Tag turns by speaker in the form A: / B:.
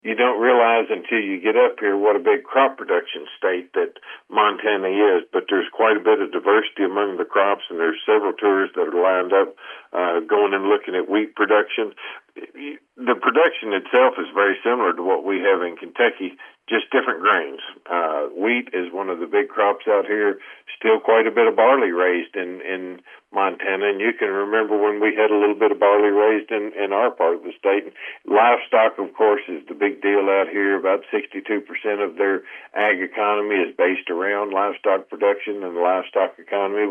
A: you don't realize until you get up here what a big crop production state that Montana is. But there's quite a bit of diversity among the crops, and there's several tours that are lined up going and looking at wheat production. The production itself is very similar to what we have in Kentucky, just different grains. Wheat is one of the big crops out here. Still quite a bit of barley raised in Montana, and you can remember when we had a little bit of barley raised in our part of the state. Livestock, of course, is the big deal out here. About 62% of their ag economy is based around livestock production and the livestock economy.